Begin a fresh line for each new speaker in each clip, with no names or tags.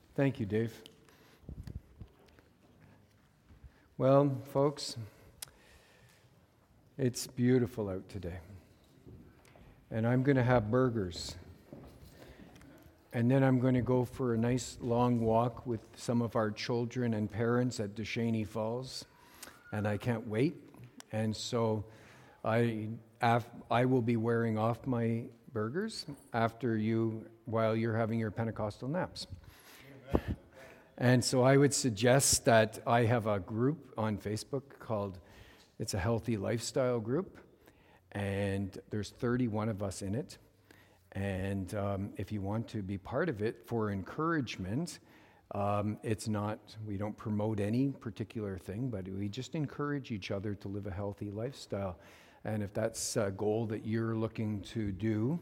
Thank you, Dave. Well, folks, it's beautiful out today. And I'm going to have burgers. And then I'm going to go for a nice long walk with some of our children and parents at Descheny Falls. And I can't wait. And so I will be wearing off my burgers while you're having your Pentecostal naps. And so I would suggest that I have a group on Facebook called, it's a healthy lifestyle group, and there's 31 of us in it. And if you want to be part of it for encouragement, we don't promote any particular thing, but we just encourage each other to live a healthy lifestyle. And if that's a goal that you're looking to do,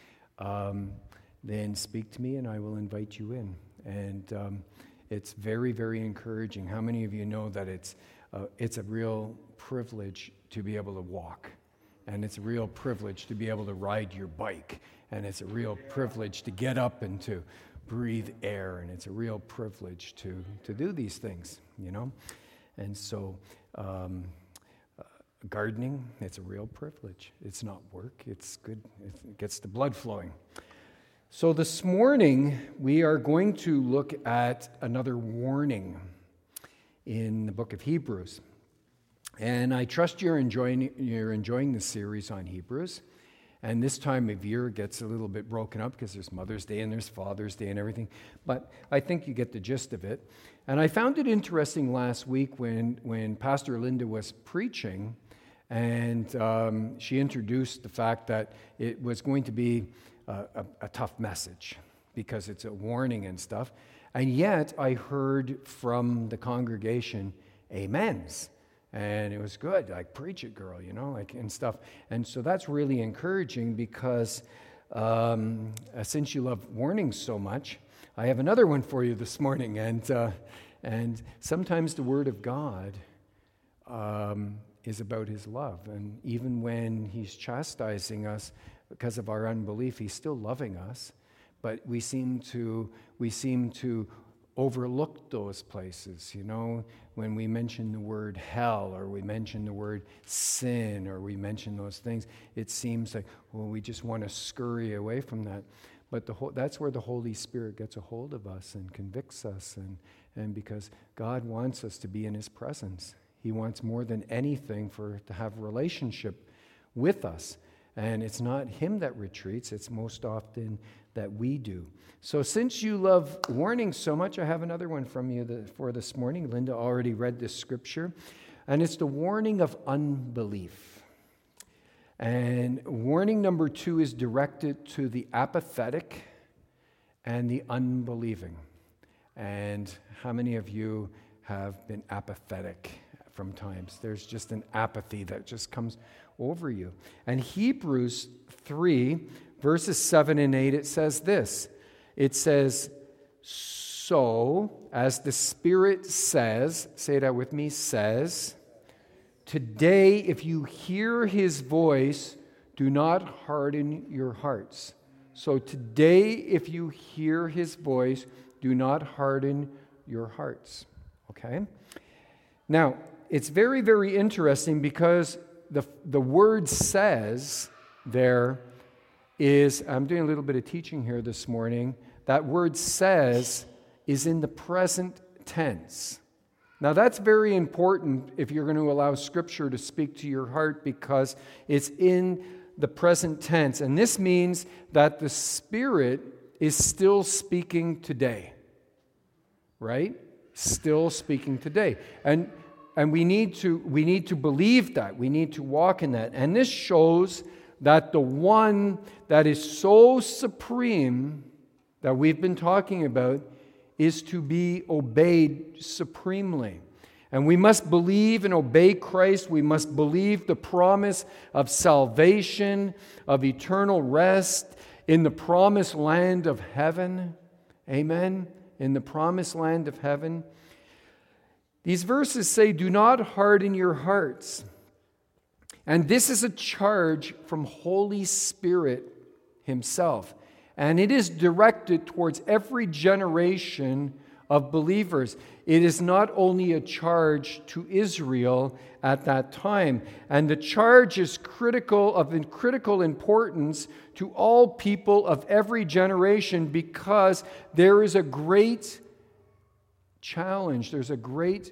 then speak to me and I will invite you in. And it's very, very encouraging. How many of you know that it's a real privilege to be able to walk? And it's a real privilege to be able to ride your bike. And it's a real privilege to get up and to breathe air. And it's a real privilege to do these things, you know? And so gardening, it's a real privilege. It's not work. It's good. It gets the blood flowing. So this morning, we are going to look at another warning in the book of Hebrews. And I trust you're enjoying the series on Hebrews. And this time of year gets a little bit broken up because there's Mother's Day and there's Father's Day and everything. But I think you get the gist of it. And I found it interesting last week when Pastor Linda was preaching, and she introduced the fact that it was going to be a tough message because it's a warning and stuff. And yet I heard from the congregation, amens. And it was good, like, preach it, girl, you know, like, and stuff. And so that's really encouraging because since you love warnings so much, I have another one for you this morning. And sometimes the Word of God is about His love. And even when He's chastising us because of our unbelief, He's still loving us. But we seem to overlook those places, you know, when we mention the word hell or we mention the word sin or we mention those things, it seems like, well, we just want to scurry away from that. But that's where the Holy Spirit gets a hold of us and convicts us, and because God wants us to be in His presence. He wants more than anything to have a relationship with us. And it's not Him that retreats, it's most often that we do. So since you love warning so much, I have another one from you for this morning. Linda already read this scripture. And it's the warning of unbelief. And warning number 2 is directed to the apathetic and the unbelieving. And how many of you have been apathetic from times? There's just an apathy that just comes over you. And Hebrews 3, verses 7 and 8, it says this. It says, so, as the Spirit says, say that with me, says, today if you hear His voice, do not harden your hearts. So today if you hear His voice, do not harden your hearts. Okay? Now, it's very, very interesting because the word says there is, I'm doing a little bit of teaching here this morning, that word says is in the present tense. Now that's very important if you're going to allow Scripture to speak to your heart because it's in the present tense. And this means that the Spirit is still speaking today. Right? Still speaking today. And we need to believe that. We need to walk in that. And this shows that the one that is so supreme that we've been talking about is to be obeyed supremely. And we must believe and obey Christ. We must believe the promise of salvation, of eternal rest in the promised land of heaven. Amen? In the promised land of heaven. These verses say, do not harden your hearts. And this is a charge from Holy Spirit Himself. And it is directed towards every generation of believers. It is not only a charge to Israel at that time, and the charge is critical importance to all people of every generation, because there is a great challenge. There's a great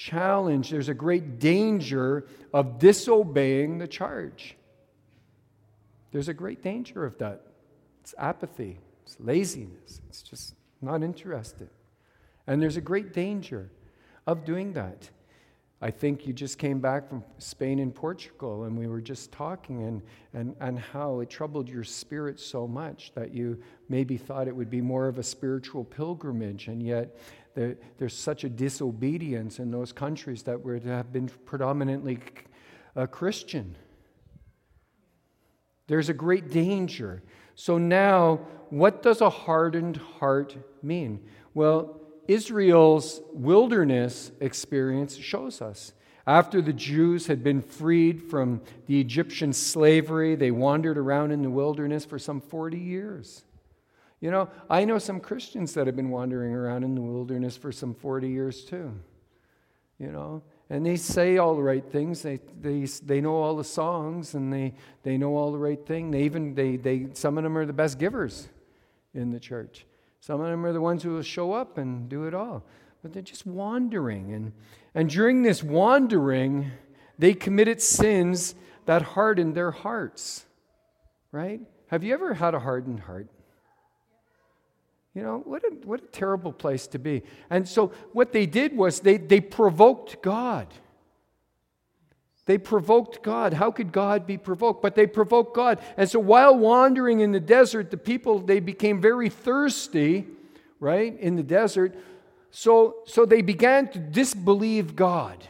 danger of disobeying the charge. There's a great danger of that. It's apathy, it's laziness, it's just not interested. And there's a great danger of doing that. I think you just came back from Spain and Portugal, and we were just talking and how it troubled your spirit so much that you maybe thought it would be more of a spiritual pilgrimage, and yet there's such a disobedience in those countries that would have been predominantly Christian. There's a great danger. So now, what does a hardened heart mean? Well, Israel's wilderness experience shows us. After the Jews had been freed from the Egyptian slavery, they wandered around in the wilderness for some 40 years. You know, I know some Christians that have been wandering around in the wilderness for some 40 years too. You know, and they say all the right things. They know all the songs, and they know all the right thing. Some of them are the best givers in the church. Some of them are the ones who will show up and do it all. But they're just wandering. And during this wandering, they committed sins that hardened their hearts. Right? Have you ever had a hardened heart? You know, what a terrible place to be. And so what they did was they provoked God. They provoked God. How could God be provoked? But they provoked God. And so while wandering in the desert, the people, they became very thirsty, right, in the desert. So they began to disbelieve God,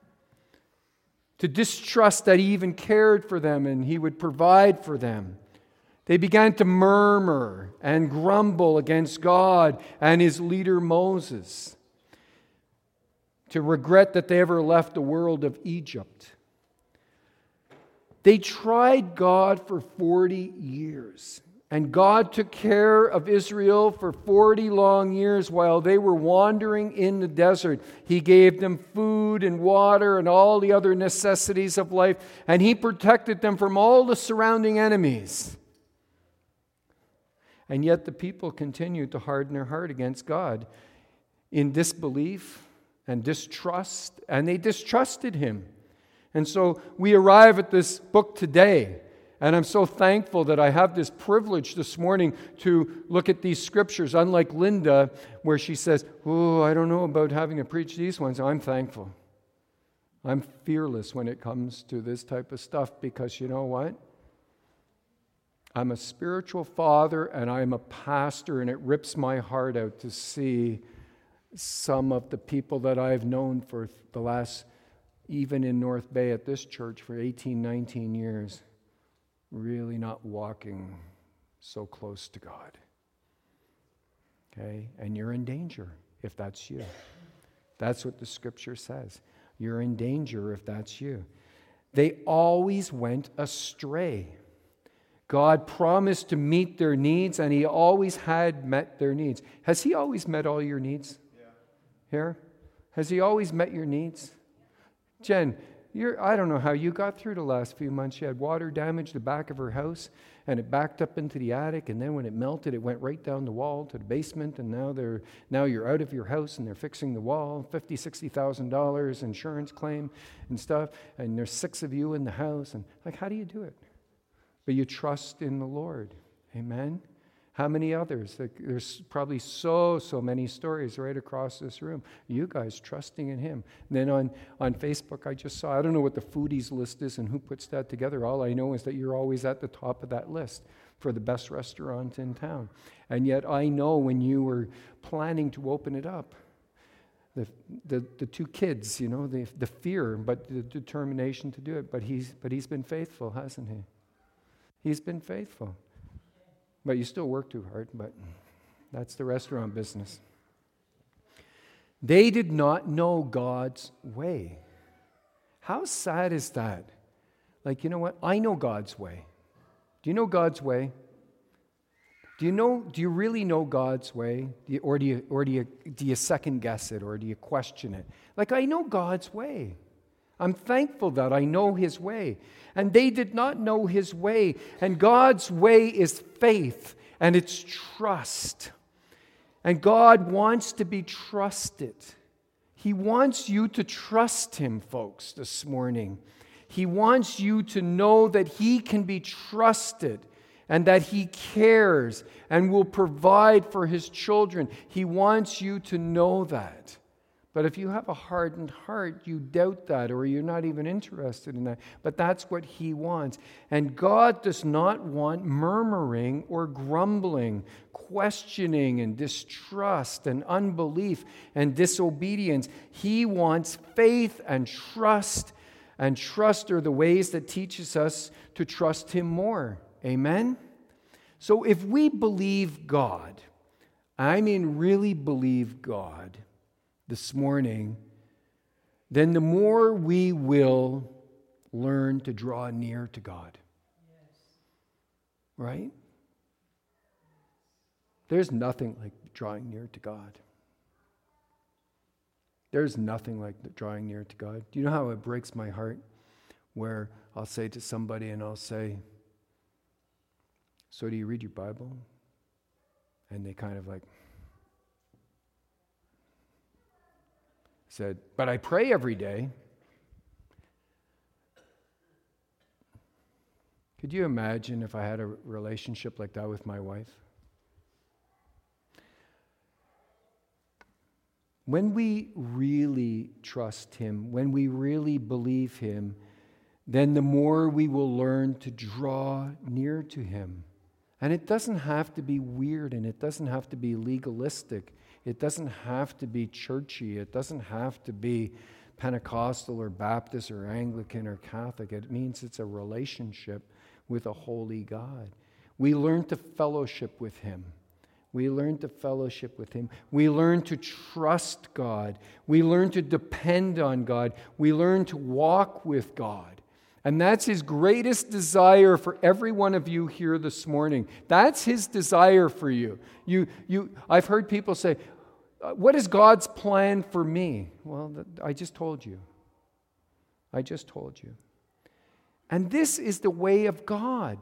to distrust that He even cared for them and He would provide for them. They began to murmur and grumble against God and His leader Moses, to regret that they ever left the world of Egypt. They tried God for 40 years, and God took care of Israel for 40 long years while they were wandering in the desert. He gave them food and water and all the other necessities of life, and He protected them from all the surrounding enemies. And yet the people continued to harden their heart against God in disbelief and distrust, and they distrusted Him. And so we arrive at this book today, and I'm so thankful that I have this privilege this morning to look at these scriptures, unlike Linda, where she says, "Oh, I don't know about having to preach these ones." I'm thankful. I'm fearless when it comes to this type of stuff, because you know what? I'm a spiritual father and I'm a pastor, and it rips my heart out to see some of the people that I've known for the last, even in North Bay at this church for 18, 19 years, really not walking so close to God. Okay? And you're in danger if that's you. That's what the scripture says. You're in danger if that's you. They always went astray. God promised to meet their needs, and He always had met their needs. Has He always met all your needs? Yeah. Here? Has He always met your needs? Jen, I don't know how you got through the last few months. She had water damage the back of her house, and it backed up into the attic, and then when it melted, it went right down the wall to the basement, and now you're out of your house, and they're fixing the wall, $50,000, $60,000 insurance claim and stuff, and there's 6 of you in the house, and how do you do it? But you trust in the Lord. Amen? How many others? There's probably so many stories right across this room. You guys trusting in Him. And then on Facebook, I just saw, I don't know what the foodies list is and who puts that together. All I know is that you're always at the top of that list for the best restaurant in town. And yet I know when you were planning to open it up, the 2 kids, you know, the fear, but the determination to do it. But he's been faithful, hasn't He? He's been faithful. But you still work too hard, but that's the restaurant business. They did not know God's way. How sad is that? You know what? I know God's way. Do you know God's way? Do you really know God's way? Or do you second guess it, or do you question it? Like, I know God's way. I'm thankful that I know His way. And they did not know His way. And God's way is faith, and it's trust. And God wants to be trusted. He wants you to trust Him, folks, this morning. He wants you to know that He can be trusted and that He cares and will provide for His children. He wants you to know that. But if you have a hardened heart, you doubt that, or you're not even interested in that. But that's what He wants. And God does not want murmuring or grumbling, questioning and distrust and unbelief and disobedience. He wants faith and trust. And trust are the ways that teaches us to trust Him more. Amen? So if we believe God, I mean really believe God, this morning, then the more we will learn to draw near to God. Yes. Right? There's nothing like drawing near to God. There's nothing like drawing near to God. Do you know how it breaks my heart where I'll say to somebody and I'll say, "So do you read your Bible?" And they kind of like said, "But I pray every day." Could you imagine if I had a relationship like that with my wife? When we really trust Him, when we really believe Him, then the more we will learn to draw near to Him. And it doesn't have to be weird, and it doesn't have to be legalistic. It doesn't have to be churchy. It doesn't have to be Pentecostal or Baptist or Anglican or Catholic. It means it's a relationship with a holy God. We learn to fellowship with Him. We learn to fellowship with Him. We learn to trust God. We learn to depend on God. We learn to walk with God. And that's His greatest desire for every one of you here this morning. That's His desire for you. I've heard people say, "What is God's plan for me?" Well, I just told you. I just told you. And this is the way of God.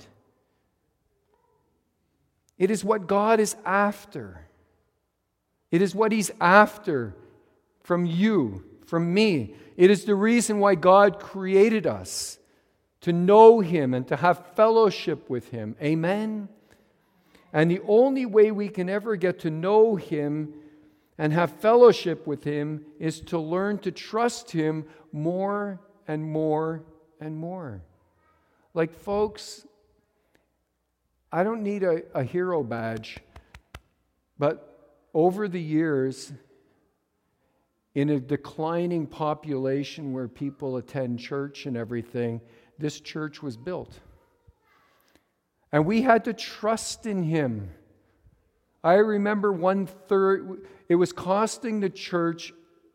It is what God is after. It is what He's after from you, from me. It is the reason why God created us, to know Him and to have fellowship with Him. Amen? And the only way we can ever get to know Him and have fellowship with Him is to learn to trust Him more and more and more. Like, folks, I don't need a hero badge, but over the years, in a declining population where people attend church and everything, this church was built. And we had to trust in Him. I remember it was costing the church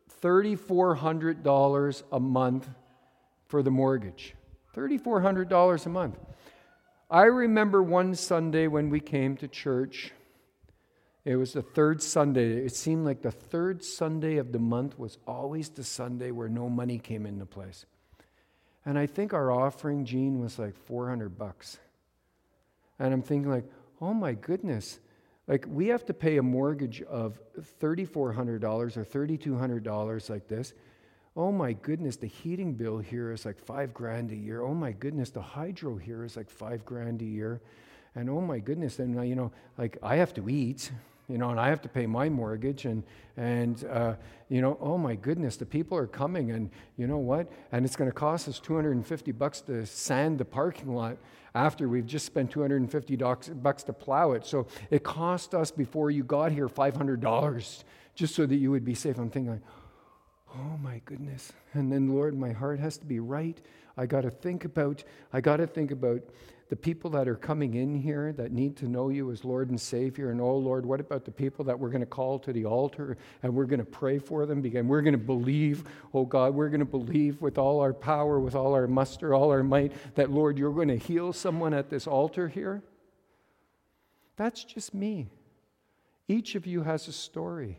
$3,400 a month for the mortgage. $3,400 a month. I remember one Sunday when we came to church, it was the third Sunday. It seemed like the third Sunday of the month was always the Sunday where no money came into place. And I think our offering, Gene, was like $400. And I'm thinking like, oh my goodness, like we have to pay a mortgage of $3,400 or $3,200 like this. Oh my goodness, the heating bill here is like $5,000 a year. Oh my goodness, the hydro here is like $5,000 a year. And oh my goodness, then like I have to eat, and I have to pay my mortgage, and oh my goodness, the people are coming, and you know what? And it's going to cost us $250 to sand the parking lot after we've just spent $250 to plow it. So it cost us before you got here $500 just so that you would be safe. I'm thinking like, oh my goodness. And then, Lord, my heart has to be right. I got to think about the people that are coming in here that need to know you as Lord and Savior. And oh Lord, what about the people that we're going to call to the altar and we're going to pray for them? Because we're going to believe, oh God, we're going to believe with all our power, with all our muster, all our might, that Lord, you're going to heal someone at this altar here. That's just me. Each of you has a story.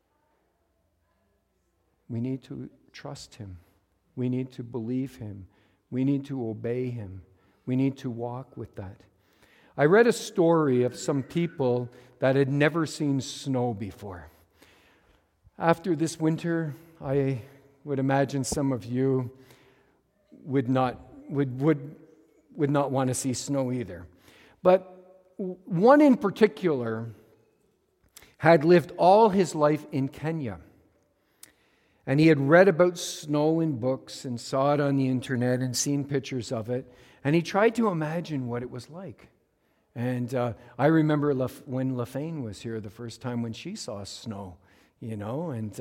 We need to trust Him. We need to believe Him. We need to obey Him. We need to walk with that. I read a story of some people that had never seen snow before. After this winter, I would imagine some of you would not want to see snow either. But one in particular had lived all his life in Kenya. And he had read about snow in books and saw it on the internet and seen pictures of it. And he tried to imagine what it was like. And I remember when LaFane was here the first time when she saw snow, and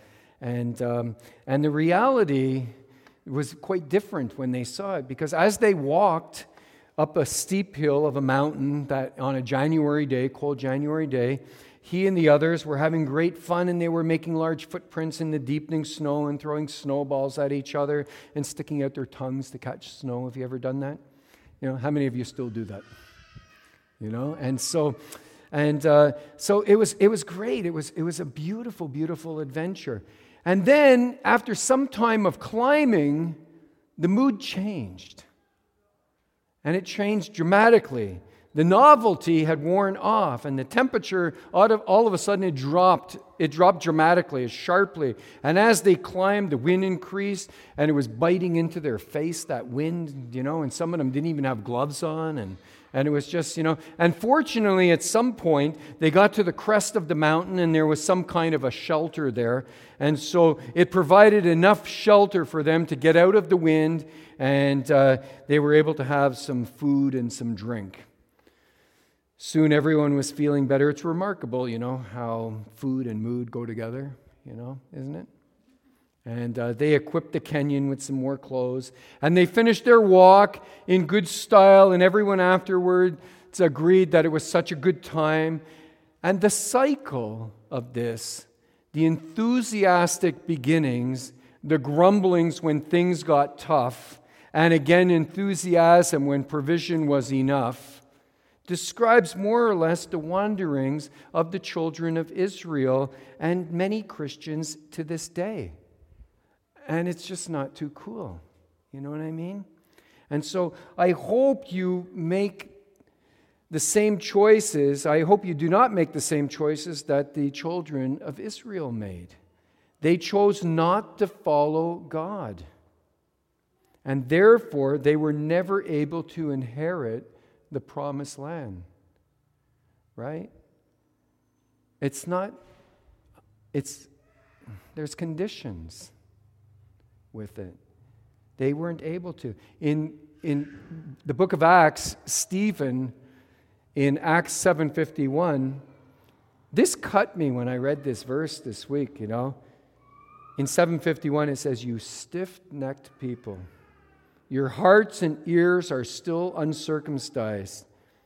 the reality was quite different when they saw it, because as they walked up a steep hill of a mountain that on a January day, cold January day, he and the others were having great fun, and they were making large footprints in the deepening snow and throwing snowballs at each other and sticking out their tongues to catch snow. Have you ever done that? How many of you still do that? And so it was great. It was a beautiful, beautiful adventure. And then after some time of climbing, the mood changed. And it changed dramatically. The novelty had worn off, and the temperature all of a sudden it dropped dramatically, sharply. And as they climbed, the wind increased, and it was biting into their face, that wind, and some of them didn't even have gloves on, and it was just, and fortunately at some point they got to the crest of the mountain, and there was some kind of a shelter there. And so it provided enough shelter for them to get out of the wind, and they were able to have some food and some drink. Soon everyone was feeling better. It's remarkable, how food and mood go together, isn't it? And they equipped the Kenyan with some more clothes. And they finished their walk in good style, and everyone afterwards agreed that it was such a good time. And the cycle of this, the enthusiastic beginnings, the grumblings when things got tough, and again enthusiasm when provision was enough, describes more or less the wanderings of the children of Israel and many Christians to this day. And it's just not too cool. You know what I mean? And so I hope you make the same choices. I hope you do not make the same choices that the children of Israel made. They chose not to follow God. And therefore, they were never able to inherit the promised land, right? There's conditions with it. They weren't able to. In the book of Acts, Stephen, in Acts 7:51, this cut me when I read this verse this week, In 7:51 it says, "You stiff-necked people, your hearts and ears are still uncircumcised.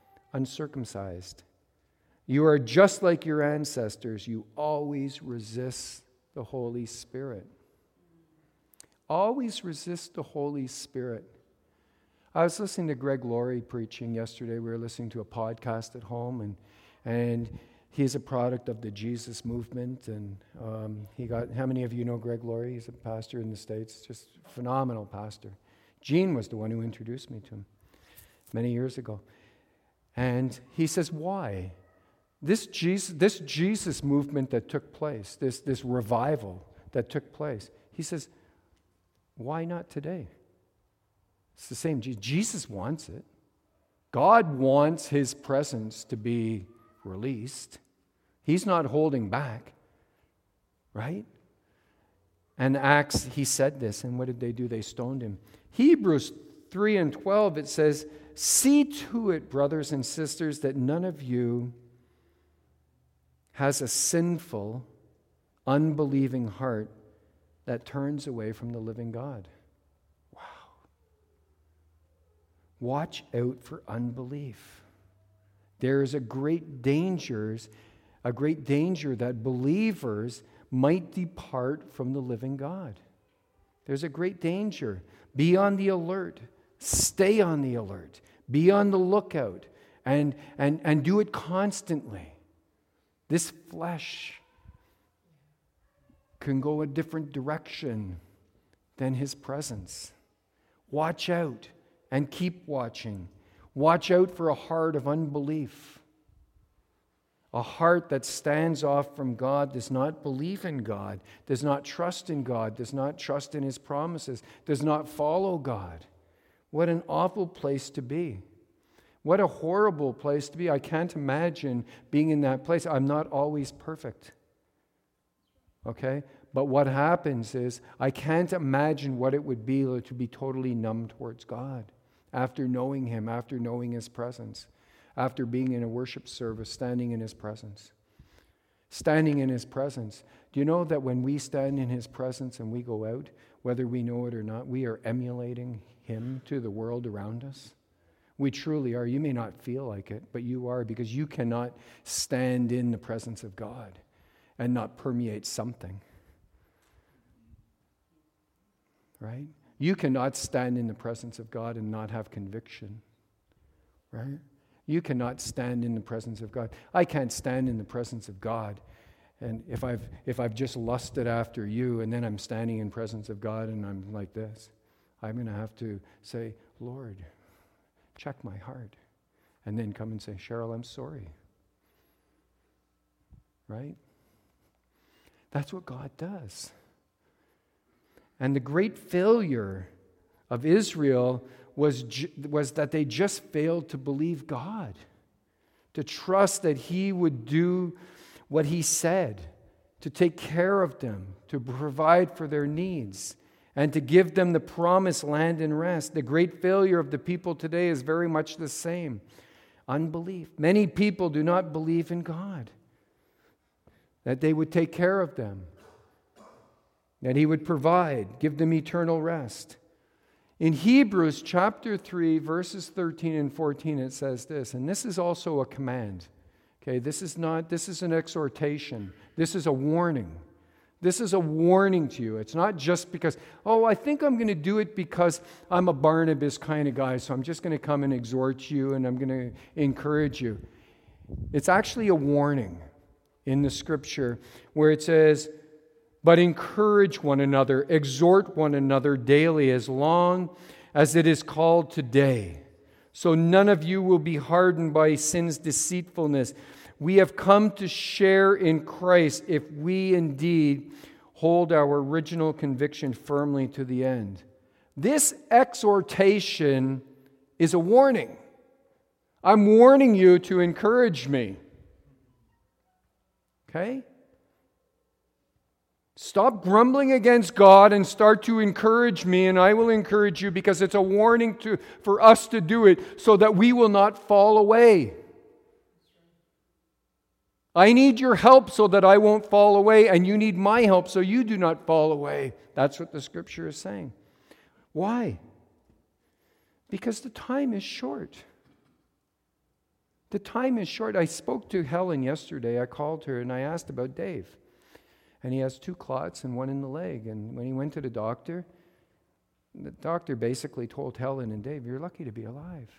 You are just like your ancestors. You always resist the Holy Spirit." Always resist the Holy Spirit. I was listening to Greg Laurie preaching yesterday. We were listening to a podcast at home, and he's a product of the Jesus movement. And how many of you know Greg Laurie? He's a pastor in the States, just a phenomenal pastor. Gene was the one who introduced me to him many years ago. And he says, why? This Jesus movement that took place, this revival that took place, he says, why not today? It's the same. Jesus wants it. God wants His presence to be released. He's not holding back, right? And Acts, he said this, and what did they do? They stoned him. Hebrews 3:12, it says, "See to it, brothers and sisters, that none of you has a sinful, unbelieving heart that turns away from the living God." Wow. Watch out for unbelief. There is a great danger that believers might depart from the living God. There's a great danger. Be on the alert. Stay on the alert. Be on the lookout. and do it constantly. This flesh can go a different direction than His presence. Watch out and keep watching. Watch out for a heart of unbelief. A heart that stands off from God, does not believe in God, does not trust in God, does not trust in His promises, does not follow God. What an awful place to be. What a horrible place to be. I can't imagine being in that place. I'm not always perfect. Okay? But what happens is, I can't imagine what it would be to be totally numb towards God after knowing Him, after knowing His presence, after being in a worship service, standing in His presence. Standing in His presence. Do you know that when we stand in His presence and we go out, whether we know it or not, we are emulating Him to the world around us? We truly are. You may not feel like it, but you are, because you cannot stand in the presence of God and not permeate something. Right? You cannot stand in the presence of God and not have conviction. Right? You cannot stand in the presence of God. I can't stand in the presence of God. And if I've just lusted after you and then I'm standing in presence of God and I'm like this, I'm going to have to say, Lord, check my heart. And then come and say, Cheryl, I'm sorry. Right? That's what God does. And the great failure of Israel was that they just failed to believe God, to trust that He would do what He said, to take care of them, to provide for their needs, and to give them the promised land and rest. The great failure of the people today is very much the same. Unbelief. Many people do not believe in God, that they would take care of them, that He would provide, give them eternal rest. In Hebrews chapter 3, verses 13 and 14, it says this, and this is also a command. Okay, this is an exhortation. This is a warning. This is a warning to you. It's not just because, I think I'm going to do it because I'm a Barnabas kind of guy, so I'm just going to come and exhort you and I'm going to encourage you. It's actually a warning in the Scripture where it says, but encourage one another, exhort one another daily as long as it is called today, so none of you will be hardened by sin's deceitfulness. We have come to share in Christ if we indeed hold our original conviction firmly to the end. This exhortation is a warning. I'm warning you to encourage me. Okay? Stop grumbling against God and start to encourage me, and I will encourage you, because it's a warning for us to do it so that we will not fall away. I need your help so that I won't fall away, and you need my help so you do not fall away. That's what the Scripture is saying. Why? Because the time is short. The time is short. I spoke to Helen yesterday. I called her and I asked about Dave. And he has 2 clots and 1 in the leg. And when he went to the doctor basically told Helen and Dave, you're lucky to be alive.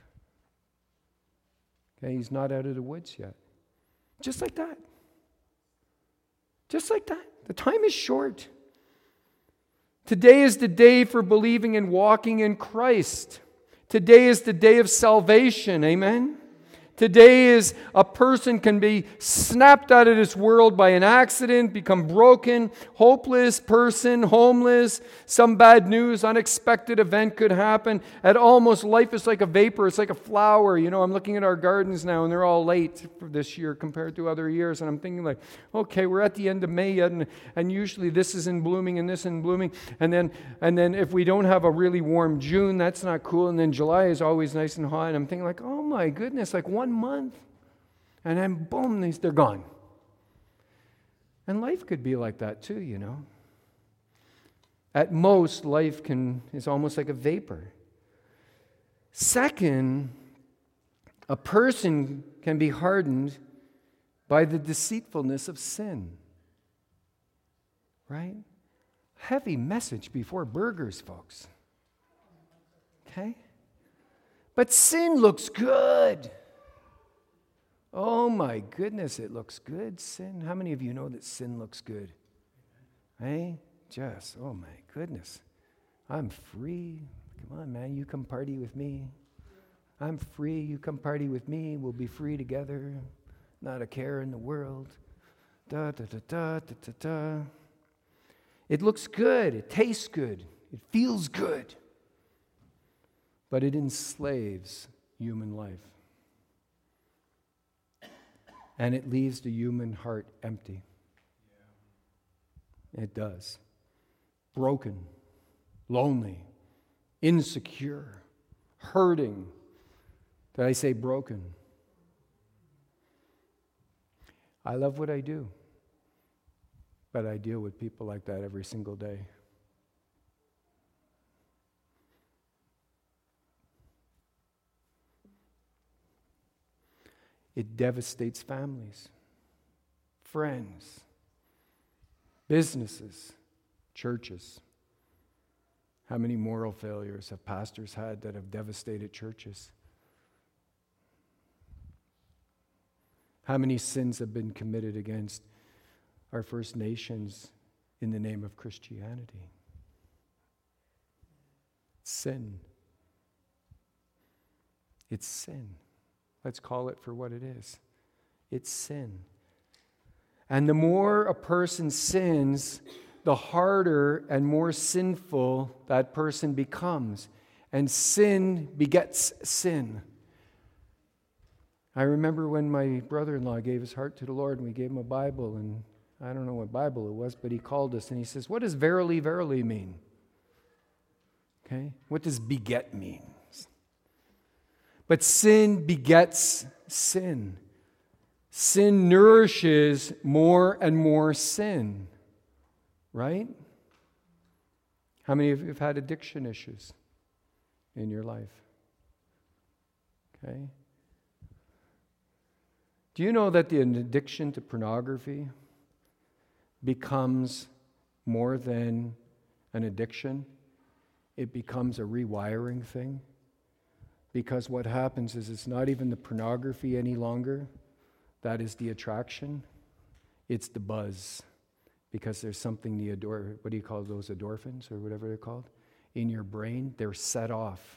Okay, he's not out of the woods yet. Just like that. Just like that. The time is short. Today is the day for believing and walking in Christ. Today is the day of salvation. Amen? Today is a person can be snapped out of this world by an accident, become broken, hopeless person, homeless, some bad news, unexpected event could happen. And almost life is like a vapor. It's like a flower. You know, I'm looking at our gardens now and they're all late for this year compared to other years. And I'm thinking like, okay, we're at the end of May yet. And usually this is in blooming and this in blooming. And then if we don't have a really warm June, that's not cool. And then July is always nice and hot. And I'm thinking like, oh my goodness, like 1 month, and then boom, they're gone. And life could be like that too, you know. At most, life is almost like a vapor. Second, a person can be hardened by the deceitfulness of sin. Right? Heavy message before burgers, folks. Okay? But sin looks good. Oh my goodness, it looks good, sin. How many of you know that sin looks good? Hey, just, oh my goodness. I'm free. Come on, man, you come party with me. I'm free, you come party with me. We'll be free together. Not a care in the world. Da, da, da, da, da, da, da. It looks good. It tastes good. It feels good. But it enslaves human life. And it leaves the human heart empty. It does. Broken, lonely, insecure, hurting. Did I say broken? I love what I do, but I deal with people like that every single day. It devastates families, friends, businesses, churches. How many moral failures have pastors had that have devastated churches? How many sins have been committed against our First Nations in the name of Christianity? Sin. It's sin. Let's call it for what it is. It's sin. And the more a person sins, the harder and more sinful that person becomes. And sin begets sin. I remember when my brother-in-law gave his heart to the Lord and we gave him a Bible, and I don't know what Bible it was, but he called us and he says, what does verily, verily mean? Okay? What does beget mean? But sin begets sin. Sin nourishes more and more sin. Right? How many of you have had addiction issues in your life? Okay? Do you know that the addiction to pornography becomes more than an addiction? It becomes a rewiring thing. Because what happens is it's not even the pornography any longer. That is the attraction. It's the buzz. Because there's something, what do you call those, endorphins or whatever they're called? In your brain, they're set off.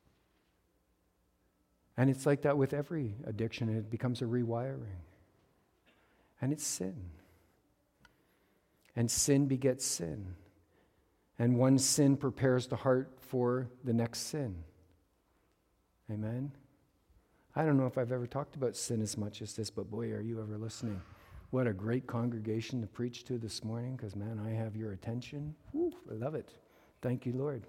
And it's like that with every addiction. It becomes a rewiring. And it's sin. And sin begets sin. And one sin prepares the heart for the next sin. Amen? I don't know if I've ever talked about sin as much as this, but boy, are you ever listening. What a great congregation to preach to this morning, because man, I have your attention. Woo, I love it. Thank you, Lord.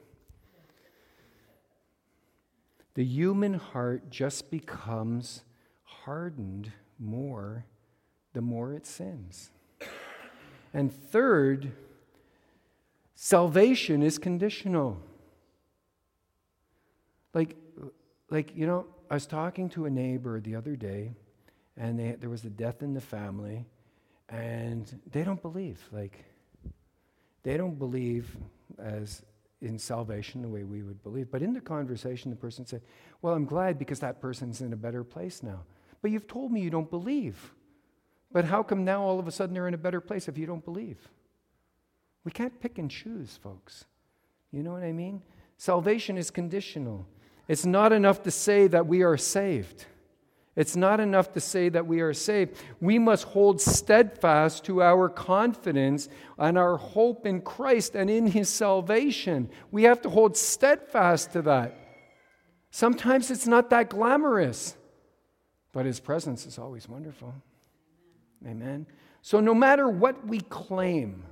The human heart just becomes hardened more the more it sins. And third, salvation is conditional. Like, I was talking to a neighbor the other day, and there was a death in the family, and they don't believe. They don't believe as in salvation the way we would believe. But in the conversation, the person said, well, I'm glad because that person's in a better place now. But you've told me you don't believe. But how come now all of a sudden they're in a better place if you don't believe? We can't pick and choose, folks. You know what I mean? Salvation is conditional. It's not enough to say that we are saved. It's not enough to say that we are saved. We must hold steadfast to our confidence and our hope in Christ and in His salvation. We have to hold steadfast to that. Sometimes it's not that glamorous, but His presence is always wonderful. Amen. So no matter what we claim,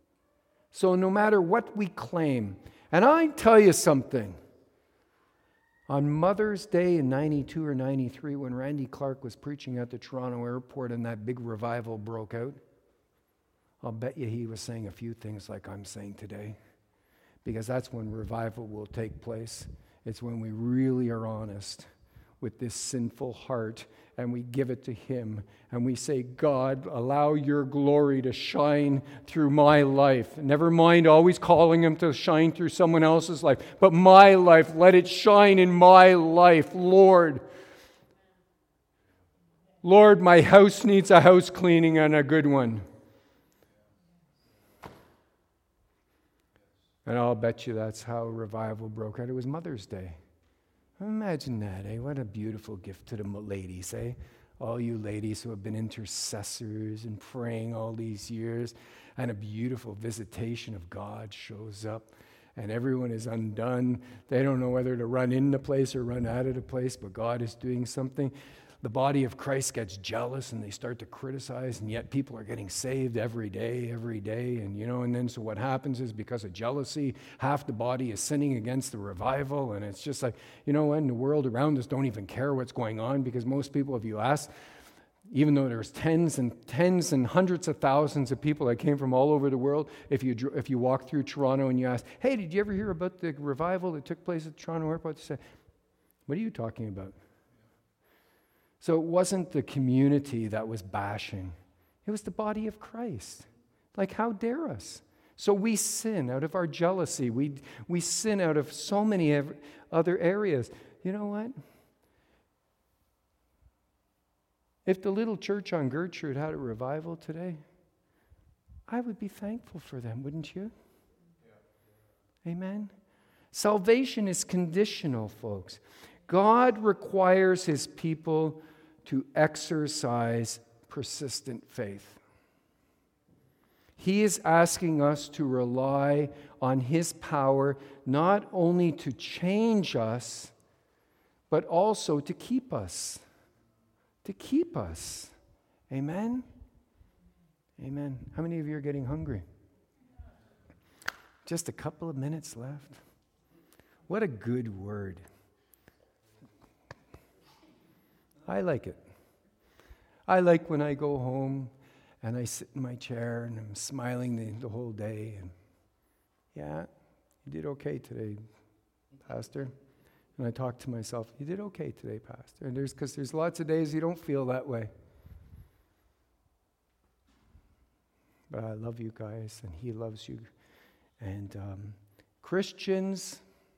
and I tell you something, on Mother's Day in 92 or 93, when Randy Clark was preaching at the Toronto airport and that big revival broke out, I'll bet you he was saying a few things like I'm saying today. Because that's when revival will take place. It's when we really are honest with this sinful heart and we give it to Him and we say, God, allow your glory to shine through my life. Never mind always calling Him to shine through someone else's life, but my life, let it shine in my life, Lord. Lord, my house needs a house cleaning and a good one. And I'll bet you that's how revival broke out. It was Mother's Day. Imagine that, eh? What a beautiful gift to the ladies, eh? All you ladies who have been intercessors and praying all these years, and a beautiful visitation of God shows up, and everyone is undone. They don't know whether to run in the place or run out of the place, but God is doing something. The body of Christ gets jealous and they start to criticize, and yet people are getting saved every day, and then so what happens is, because of jealousy, half the body is sinning against the revival, and it's just like, when the world around us don't even care what's going on, because most people, if you ask, even though there's tens and hundreds of thousands of people that came from all over the world, if you walk through Toronto and you ask, hey, did you ever hear about the revival that took place at Toronto Airport? They say, what are you talking about? So it wasn't the community that was bashing. It was the body of Christ. Like, how dare us? So we sin out of our jealousy. We sin out of so many other areas. You know what? If the little church on Gertrude had a revival today, I would be thankful for them, wouldn't you? Yeah. Amen? Salvation is conditional, folks. God requires his people to exercise persistent faith. He is asking us to rely on his power not only to change us, but also to keep us. To keep us. Amen? Amen. How many of you are getting hungry? Just a couple of minutes left. What a good word. I like it. I like when I go home and I sit in my chair and I'm smiling the whole day. And yeah, you did okay today, Pastor. And I talk to myself, you did okay today, Pastor. And because there's lots of days you don't feel that way. But I love you guys, and he loves you. And Christians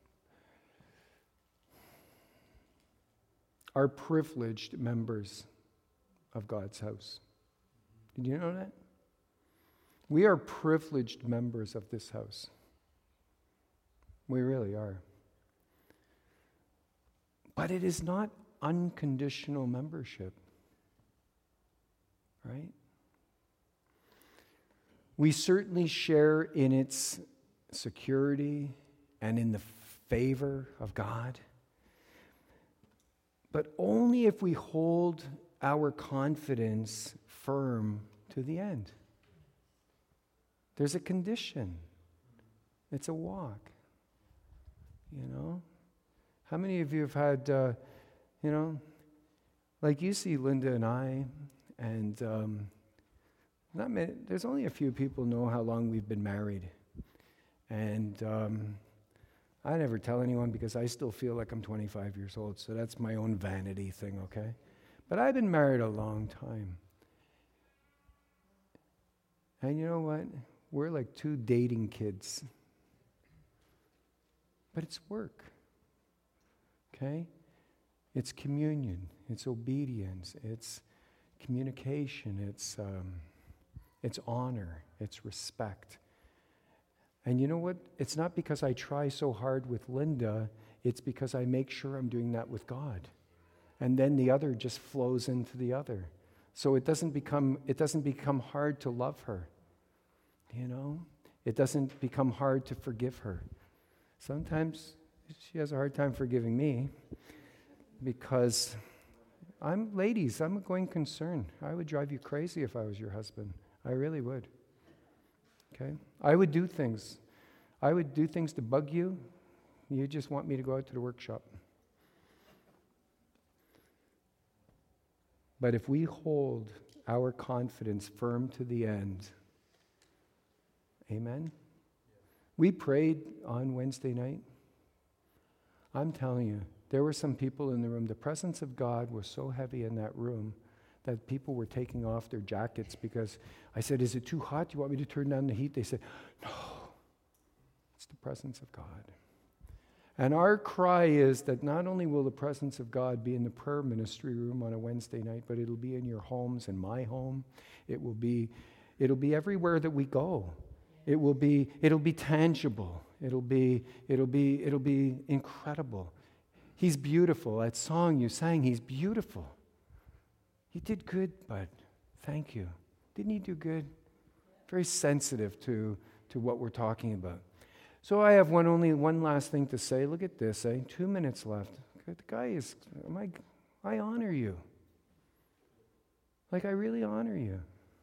are privileged members of God's house. Did you know that? We are privileged members of this house. We really are. But it is not unconditional membership, right? We certainly share in its security and in the favor of God, but only if we hold our confidence firm to the end. There's a condition. It's a walk, How many of you have had, like you see Linda and I, and not many, there's only a few people know how long we've been married. And I never tell anyone because I still feel like I'm 25 years old, so that's my own vanity thing, okay? But I've been married a long time. And you know what? We're like two dating kids. But it's work. Okay? It's communion, it's obedience, it's communication, it's honor, it's respect. And you know what? It's not because I try so hard with Linda, it's because I make sure I'm doing that with God. And then the other just flows into the other. So it doesn't become hard to love her. It doesn't become hard to forgive her. Sometimes she has a hard time forgiving me because I'm a going concern. I would drive you crazy if I was your husband. I really would. Okay? I would do things. To bug you. You just want me to go out to the workshop. But if we hold our confidence firm to the end, amen? We prayed on Wednesday night. I'm telling you, there were some people in the room. The presence of God was so heavy in that room that people were taking off their jackets because I said, is it too hot? Do you want me to turn down the heat? They said, no, it's the presence of God. And our cry is that not only will the presence of God be in the prayer ministry room on a Wednesday night, but it'll be in your homes, in my home. It'll be everywhere that we go. It'll be tangible. It'll be incredible. He's beautiful. That song you sang, he's beautiful. He did good, bud. Thank you. Didn't he do good? Very sensitive to what we're talking about. So I have only one last thing to say. Look at this, 2 minutes left. The guy is, I honor you. Like, I really honor you.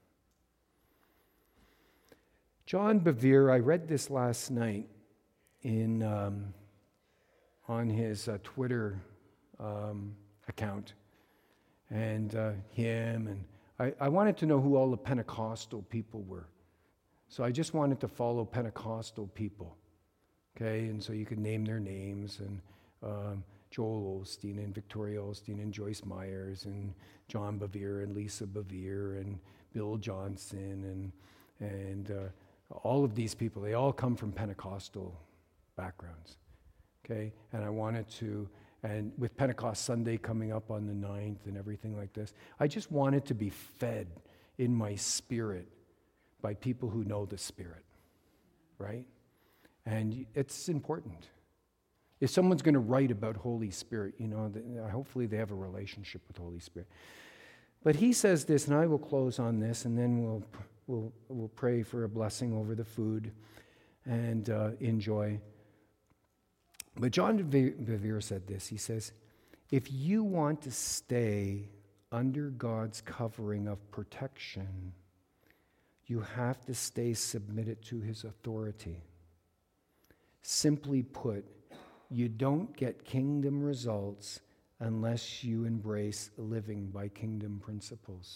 John Bevere, I read this last night on his Twitter account. And him, and I wanted to know who all the Pentecostal people were. So I just wanted to follow Pentecostal people. Okay, and so you could name their names, and Joel Osteen, and Victoria Osteen, and Joyce Myers, and John Bevere, and Lisa Bevere, and Bill Johnson, and all of these people. They all come from Pentecostal backgrounds. Okay, and I wanted to, and with Pentecost Sunday coming up on the 9th and everything like this, I just wanted to be fed in my spirit by people who know the Spirit, right? And it's important. If someone's going to write about Holy Spirit, hopefully they have a relationship with Holy Spirit. But he says this, and I will close on this, and then we'll pray for a blessing over the food and enjoy. But John Bevere said this. He says, if you want to stay under God's covering of protection, you have to stay submitted to his authority. Simply put, you don't get kingdom results unless you embrace living by kingdom principles.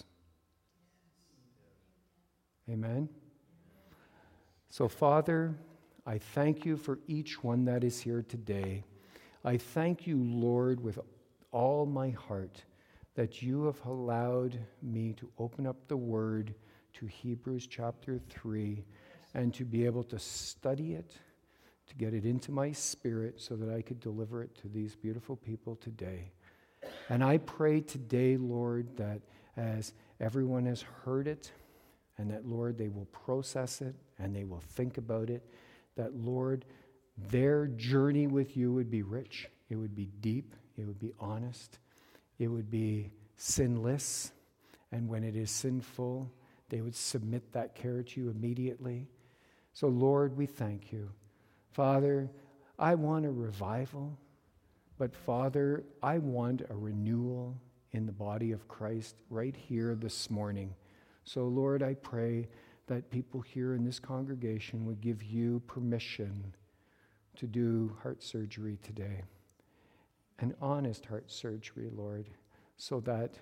Amen? So, Father, I thank you for each one that is here today. I thank you, Lord, with all my heart that you have allowed me to open up the Word to Hebrews chapter 3 and to be able to study it, to get it into my spirit so that I could deliver it to these beautiful people today. And I pray today, Lord, that as everyone has heard it, and that, Lord, they will process it and they will think about it, that, Lord, their journey with you would be rich, it would be deep, it would be honest, it would be sinless, and when it is sinful, they would submit that care to you immediately. So, Lord, we thank you. Father, I want a revival, but Father, I want a renewal in the body of Christ right here this morning. So, Lord, I pray that people here in this congregation would give you permission to do heart surgery today, an honest heart surgery, Lord, so that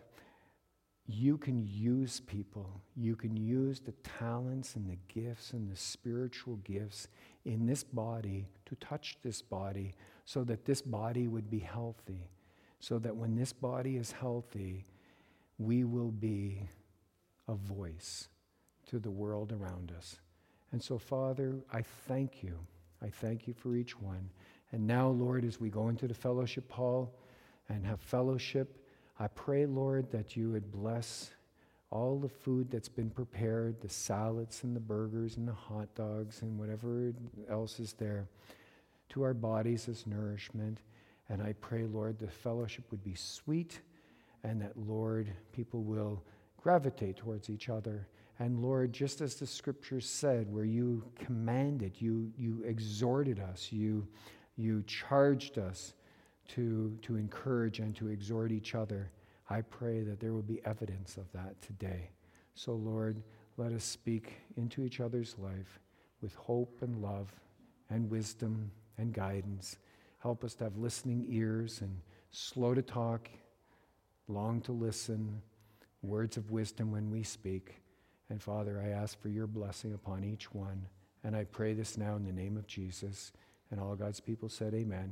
you can use people. You can use the talents and the gifts and the spiritual gifts in this body to touch this body so that this body would be healthy, so that when this body is healthy, we will be a voice to the world around us. And so, Father, I thank you. I thank you for each one. And now, Lord, as we go into the fellowship hall and have fellowship, I pray, Lord, that you would bless all the food that's been prepared, the salads and the burgers and the hot dogs and whatever else is there, to our bodies as nourishment. And I pray, Lord, the fellowship would be sweet and that, Lord, people will gravitate towards each other. And Lord, just as the scriptures said, where you commanded, you exhorted us, you charged us to encourage and to exhort each other, I pray that there will be evidence of that today. So Lord, let us speak into each other's life with hope and love and wisdom and guidance. Help us to have listening ears and slow to talk, long to listen, words of wisdom when we speak. And Father, I ask for your blessing upon each one. And I pray this now in the name of Jesus. And all God's people said amen.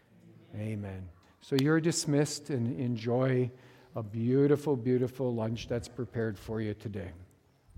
Amen. So you're dismissed, and enjoy a beautiful, beautiful lunch that's prepared for you today.